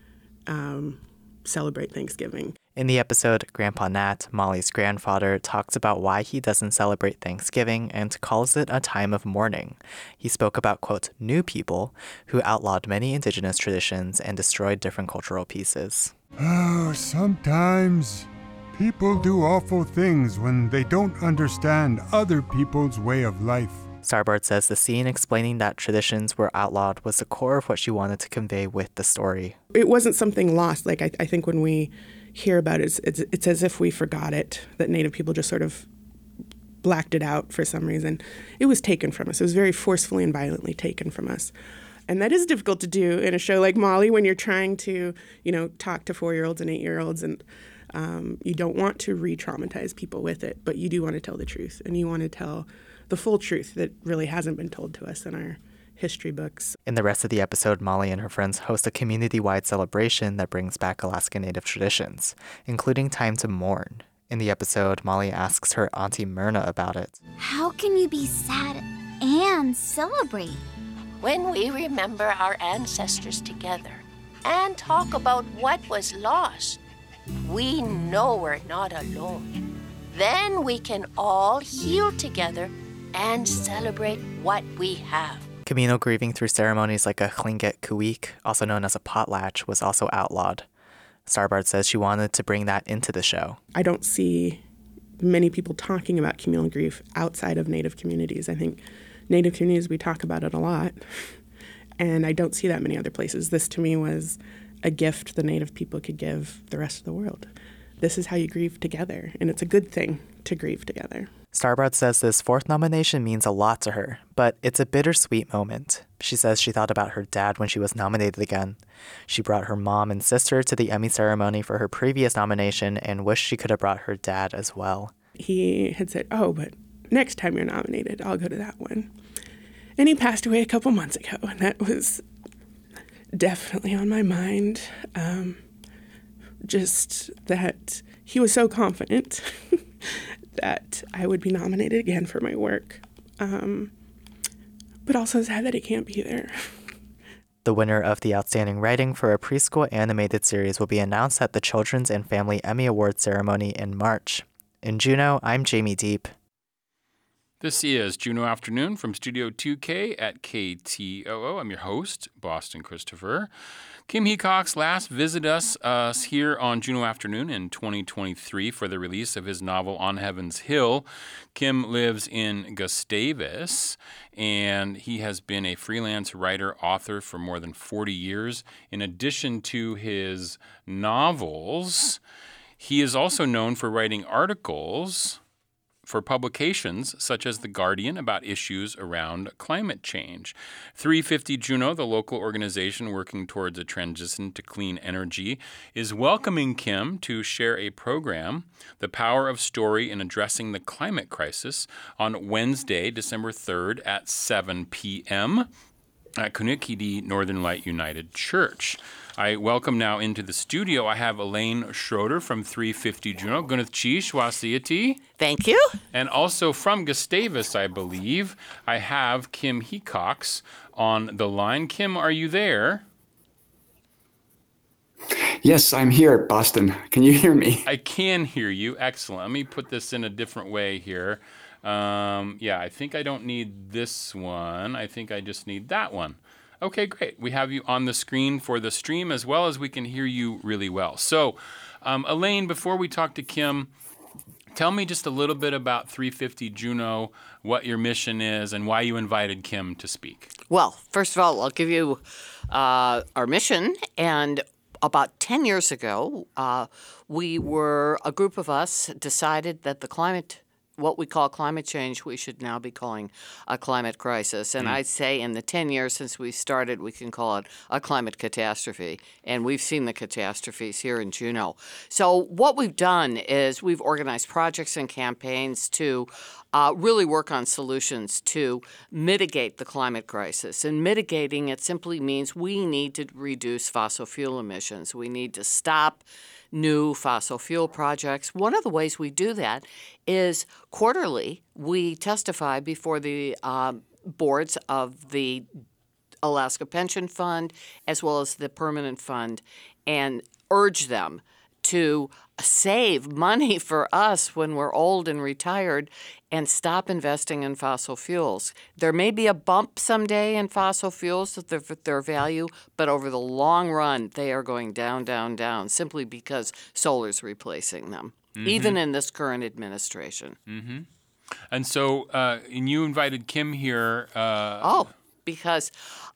celebrate Thanksgiving. In the episode, Grandpa Nat, Molly's grandfather, talks about why he doesn't celebrate Thanksgiving and calls it a time of mourning. He spoke about, quote, new people who outlawed many indigenous traditions and destroyed different cultural pieces. Oh, sometimes people do awful things when they don't understand other people's way of life. Starbard says the scene explaining that traditions were outlawed was the core of what she wanted to convey with the story. It wasn't something lost. I think when we hear about it, it's as if we forgot it, that Native people just sort of blacked it out for some reason. It was taken from us. It was very forcefully and violently taken from us. And that is difficult to do in a show like Molly when you're trying to, talk to 4-year-olds and 8-year-olds, and you don't want to re-traumatize people with it, but you do want to tell the truth, and you want to tell the full truth that really hasn't been told to us in our history books. In the rest of the episode, Molly and her friends host a community-wide celebration that brings back Alaska Native traditions, including time to mourn. In the episode, Molly asks her Auntie Myrna about it. How can you be sad and celebrate? When we remember our ancestors together and talk about what was lost, we know we're not alone. Then we can all heal together and celebrate what we have. Communal grieving through ceremonies like a Tlingit Kuik, also known as a potlatch, was also outlawed. Starbard says she wanted to bring that into the show. I don't see many people talking about communal grief outside of Native communities. I think Native communities, we talk about it a lot, and I don't see that many other places. This, to me, was a gift the Native people could give the rest of the world. This is how you grieve together, and it's a good thing to grieve together. Starbard says this 4th nomination means a lot to her, but it's a bittersweet moment. She says she thought about her dad when she was nominated again. She brought her mom and sister to the Emmy ceremony for her previous nomination and wished she could have brought her dad as well. He had said, but next time you're nominated, I'll go to that one. And he passed away a couple months ago, and that was definitely on my mind. Just that he was so confident that I would be nominated again for my work. But also sad that he can't be there. The winner of the Outstanding Writing for a Preschool Animated Series will be announced at the Children's and Family Emmy Awards ceremony in March. In Juneau, I'm Jamie Deep. This is Juneau Afternoon from Studio 2K at KTOO. I'm your host, Boston Christopher. Kim Hecox last visited us here on Juneau Afternoon in 2023 for the release of his novel On Heaven's Hill. Kim lives in Gustavus, and he has been a freelance writer, author for more than 40 years. In addition to his novels, he is also known for writing articles for publications such as The Guardian about issues around climate change. 350 Juneau, the local organization working towards a transition to clean energy, is welcoming Kim to share a program, The Power of Story in Addressing the Climate Crisis, on Wednesday, December 3rd at 7 p.m. at Kunikidi Northern Light United Church. I welcome now into the studio, I have Elaine Schroeder from 350 Juneau. Gunath Chish Wasiyati. Thank you. And also from Gustavus, I believe, I have Kim Hecox on the line. Kim, are you there? Yes, I'm here, Boston. Can you hear me? I can hear you. Excellent. Let me put this in a different way here. I think I don't need this one. I think I just need that one. Okay, great. We have you on the screen for the stream as well as we can hear you really well. So, Elaine, before we talk to Kim, tell me just a little bit about 350 Juneau, what your mission is, and why you invited Kim to speak. Well, first of all, I'll give you our mission. And about 10 years ago, a group of us decided that what we call climate change, we should now be calling a climate crisis. And I'd say in the 10 years since we started, we can call it a climate catastrophe. And we've seen the catastrophes here in Juneau. So what we've done is we've organized projects and campaigns to really work on solutions to mitigate the climate crisis. And mitigating it simply means we need to reduce fossil fuel emissions. We need to stop new fossil fuel projects. One of the ways we do that is quarterly we testify before the boards of the Alaska Pension Fund as well as the Permanent Fund and urge them to save money for us when we're old and retired and stop investing in fossil fuels. There may be a bump someday in fossil fuels at their value, but over the long run, they are going down, down, down, simply because solar's replacing them, even in this current administration. Mm-hmm. And so and you invited Kim here. Because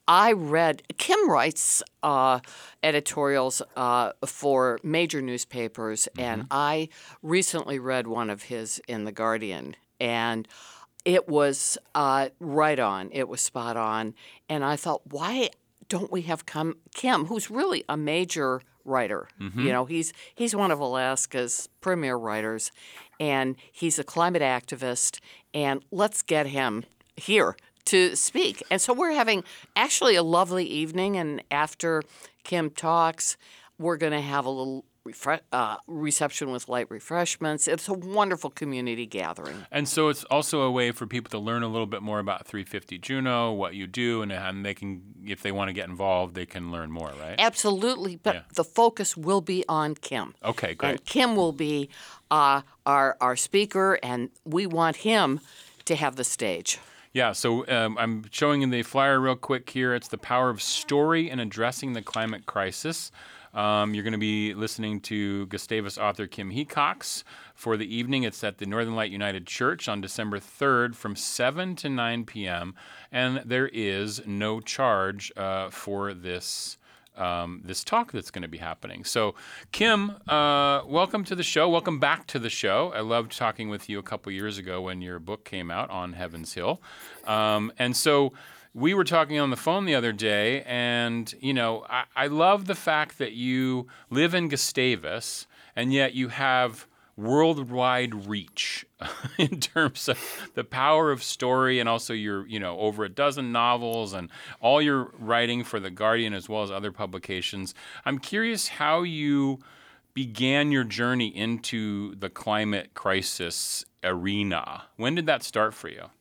Kim writes editorials for major newspapers, and I recently read one of his in The Guardian, and it was right on. It was spot on. And I thought, why don't we have Kim, who's really a major writer? You know, he's one of Alaska's premier writers, and he's a climate activist, and let's get him here to speak. And so we're having actually a lovely evening, and after Kim talks, we're going to have a little reception with light refreshments. It's a wonderful community gathering. And so it's also a way for people to learn a little bit more about 350 Juneau, what you do, and they can, if they want to get involved, they can learn more, right? Absolutely, but the focus will be on Kim. Okay, great. And Kim will be our speaker, and we want him to have the stage. Yeah, so I'm showing you the flyer real quick here. It's The Power of Story in Addressing the Climate Crisis. You're going to be listening to Gustavus author Kim Hecox for the evening. It's at the Northern Light United Church on December 3rd from 7 to 9 p.m. And there is no charge for this talk that's going to be happening. So, Kim, welcome to the show. Welcome back to the show. I loved talking with you a couple years ago when your book came out, On Heaven's Hill. And so we were talking on the phone the other day, and, you know, I love the fact that you live in Gustavus, and yet you have worldwide reach in terms of the power of story, and also your, over a dozen novels and all your writing for The Guardian as well as other publications. I'm curious how you began your journey into the climate crisis arena. When did that start for you?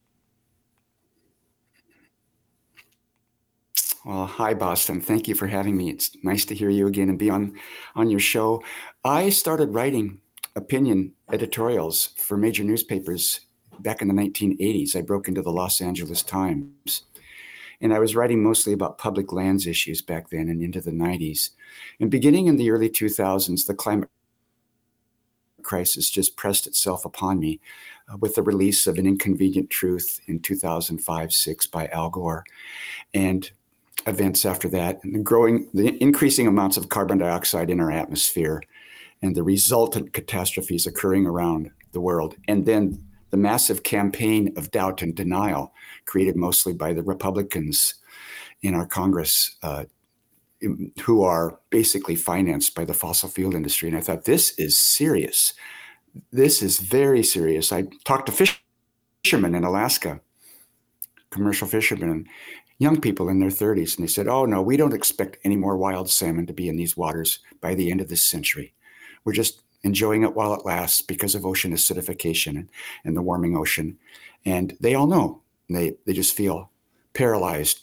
Well, hi, Boston. Thank you for having me. It's nice to hear you again and be on your show. I started writing opinion editorials for major newspapers back in the 1980s. I broke into the Los Angeles Times. And I was writing mostly about public lands issues back then and into the 90s. And beginning in the early 2000s, the climate crisis just pressed itself upon me with the release of An Inconvenient Truth in 2005-06 by Al Gore. And events after that, and the increasing amounts of carbon dioxide in our atmosphere and the resultant catastrophes occurring around the world. And then the massive campaign of doubt and denial created mostly by the Republicans in our Congress, who are basically financed by the fossil fuel industry. And I thought, this is serious. This is very serious. I talked to fishermen in Alaska, commercial fishermen, young people in their 30s, and they said, oh, no, we don't expect any more wild salmon to be in these waters by the end of this century. We're just enjoying it while it lasts because of ocean acidification and the warming ocean. And they all know. They just feel paralyzed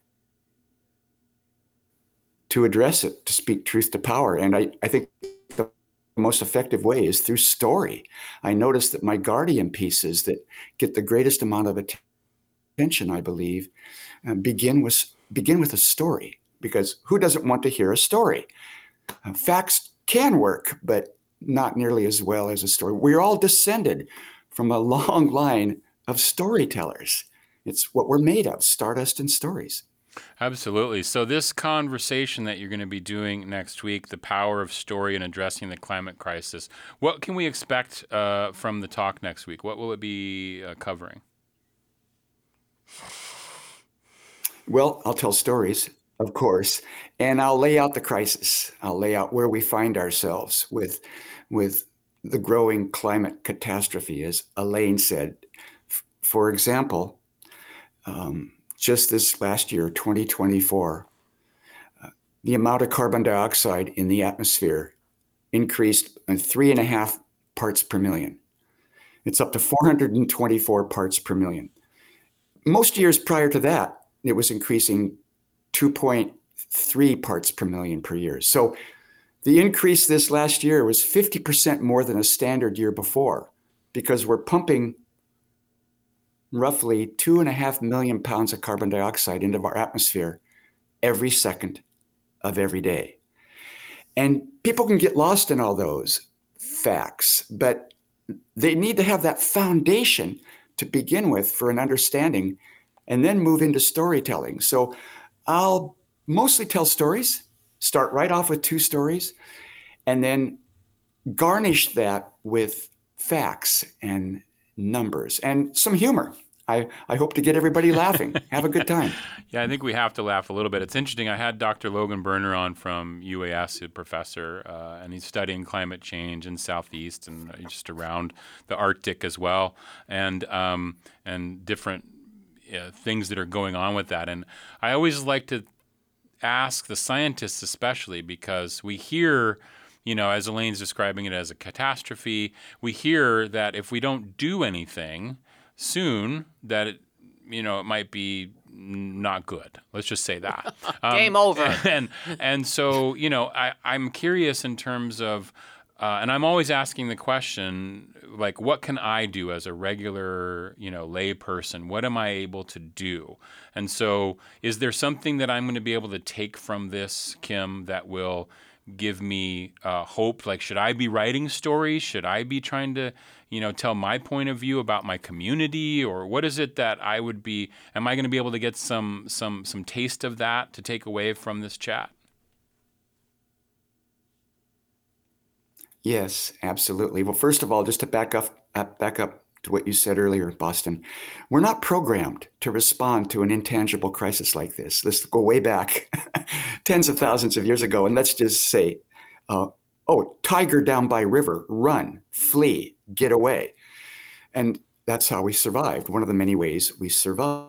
to address it, to speak truth to power. And I think the most effective way is through story. I noticed that my Guardian pieces that get the greatest amount of attention, I believe, begin with a story, because who doesn't want to hear a story? Facts can work, but not nearly as well as a story. We're all descended from a long line of storytellers. It's what we're made of, stardust and stories. Absolutely. So this conversation that you're going to be doing next week, the power of story in addressing the climate crisis, what can we expect from the talk next week? What will it be covering? Well, I'll tell stories, of course, and I'll lay out the crisis. I'll lay out where we find ourselves with the growing climate catastrophe, as Elaine said. For example, just this last year, 2024, the amount of carbon dioxide in the atmosphere increased 3.5 parts per million. It's up to 424 parts per million. Most years prior to that, it was increasing 2.3 parts per million per year. So the increase this last year was 50% more than a standard year before, because we're pumping roughly 2.5 million pounds of carbon dioxide into our atmosphere every second of every day. And people can get lost in all those facts, but they need to have that foundation to begin with for an understanding, and then move into storytelling. So I'll mostly tell stories, start right off with 2 stories, and then garnish that with facts and numbers and some humor. I hope to get everybody laughing. Have a good time. Yeah, I think we have to laugh a little bit. It's interesting. I had Dr. Logan Berner on from UAS, a professor, and he's studying climate change in Southeast and just around the Arctic as well, and different things that are going on with that. And I always like to ask the scientists, especially, because we hear, as Elaine's describing it as a catastrophe, we hear that if we don't do anything soon, that it might be not good. Let's just say that. Game over. And so, I'm curious in terms of, and I'm always asking the question, like, what can I do as a regular, lay person? What am I able to do? And so is there something that I'm going to be able to take from this, Kim, that will give me hope? Like, should I be writing stories? Should I be trying to, tell my point of view about my community? Or what is it that I would be, am I going to be able to get some taste of that to take away from this chat? Yes, absolutely. Well, first of all, just to back up to what you said earlier, Boston, we're not programmed to respond to an intangible crisis like this. Let's go way back tens of thousands of years ago, and let's just say Oh, tiger down by river, run, flee, get away. And that's how we survived. One of the many ways we survived.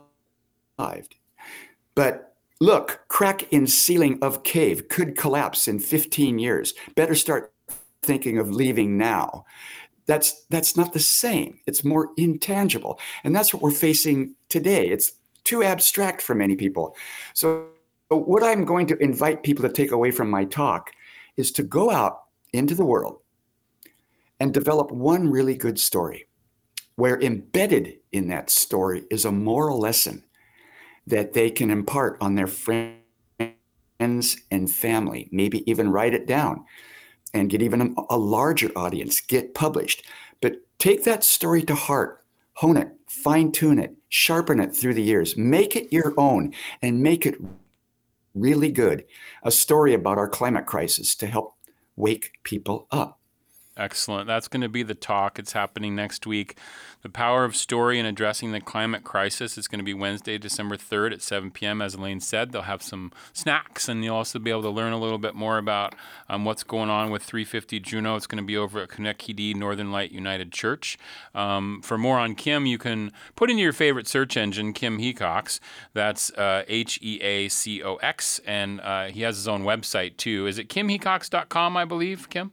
But look, crack in ceiling of cave could collapse in 15 years. Better start thinking of leaving now. That's not the same. It's more intangible. And that's what we're facing today. It's too abstract for many people. So what I'm going to invite people to take away from my talk is to go out into the world and develop one really good story, where embedded in that story is a moral lesson that they can impart on their friends and family, maybe even write it down and get even a larger audience, get published. But take that story to heart, hone it, fine-tune it, sharpen it through the years, make it your own, and make it really good. A story about our climate crisis to help wake people up. Excellent. That's going to be the talk. It's happening next week. The Power of Story in Addressing the Climate Crisis. It's going to be Wednesday, December 3rd at 7 p.m. As Elaine said, they'll have some snacks, and you'll also be able to learn a little bit more about what's going on with 350 Juneau. It's going to be over at Konecki Northern Light United Church. For more on Kim, you can put in your favorite search engine, Kim Hecox. That's Heacox, and he has his own website, too. Is it kimhecox.com, I believe, Kim?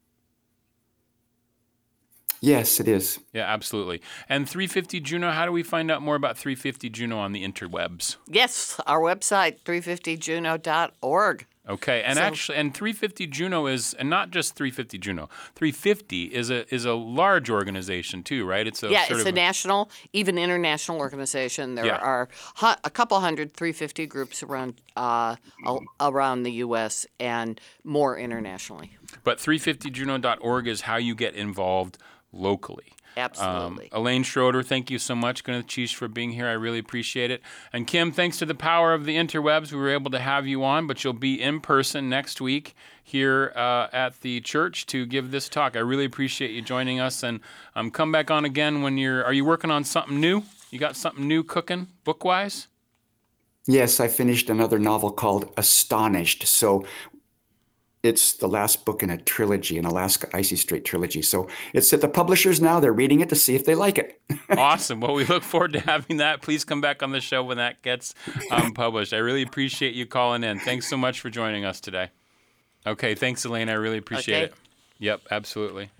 Yes, it is. Yeah, absolutely. And 350 Juneau, how do we find out more about 350 Juneau on the interwebs? Yes, our website, 350juneau.org. Okay, and and 350 Juneau is, and not just 350 Juneau, 350 is a large organization too, right? It's a national, even international organization. There are a couple hundred 350 groups around the U.S. and more internationally. But 350juneau.org is how you get involved locally. Absolutely. Elaine Schroeder, thank you so much, Gwyneth Cheesh, for being here. I really appreciate it. And Kim, thanks to the power of the interwebs, we were able to have you on, but you'll be in person next week here at the church to give this talk. I really appreciate you joining us, and come back on again when are you working on something new? You got something new cooking, book-wise? Yes, I finished another novel called Astonished. So it's the last book in a trilogy, an Alaska Icy Strait trilogy. So it's at the publishers now. They're reading it to see if they like it. Awesome. Well, we look forward to having that. Please come back on the show when that gets published. I really appreciate you calling in. Thanks so much for joining us today. Okay. Thanks, Elaine. I really appreciate it. Yep, absolutely.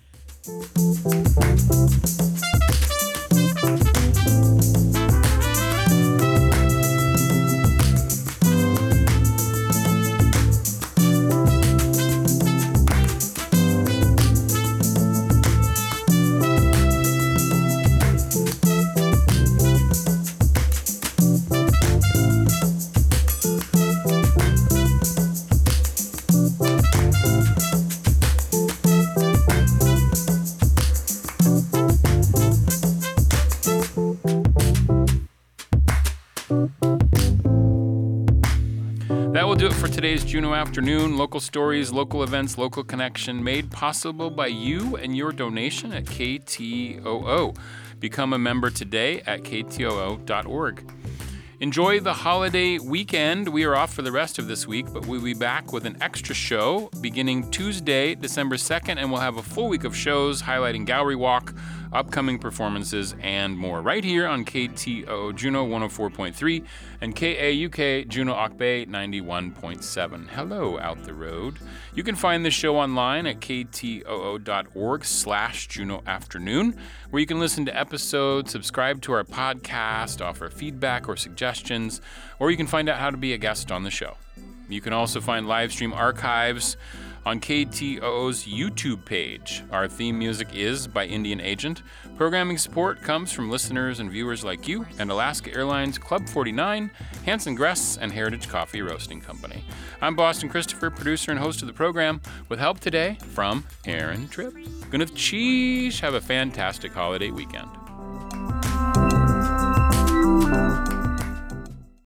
Do it for today's Juneau Afternoon. Local stories, local events, local connection, made possible by you and your donation at KTOO. Become a member today at ktoo.org. Enjoy the holiday weekend. We are off for the rest of this week, but we'll be back with an extra show beginning Tuesday, December 2nd, and we'll have a full week of shows highlighting Gallery Walk, upcoming performances, and more right here on KTOO Juneau 104.3 and KAUK Juneau Ak Bay 91.7. Hello out the road. You can find this show online at ktoo.org/Juneau Afternoon, where you can listen to episodes, subscribe to our podcast, offer feedback or suggestions, or you can find out how to be a guest on the show. You can also find live stream archives on KTOO's YouTube page. Our theme music is by Indian Agent. Programming support comes from listeners and viewers like you and Alaska Airlines Club 49, Hanson Gress, and Heritage Coffee Roasting Company. I'm Boston Christopher, producer and host of the program, with help today from Aaron Tripp. Gwyneth Cheesh. Have a fantastic holiday weekend.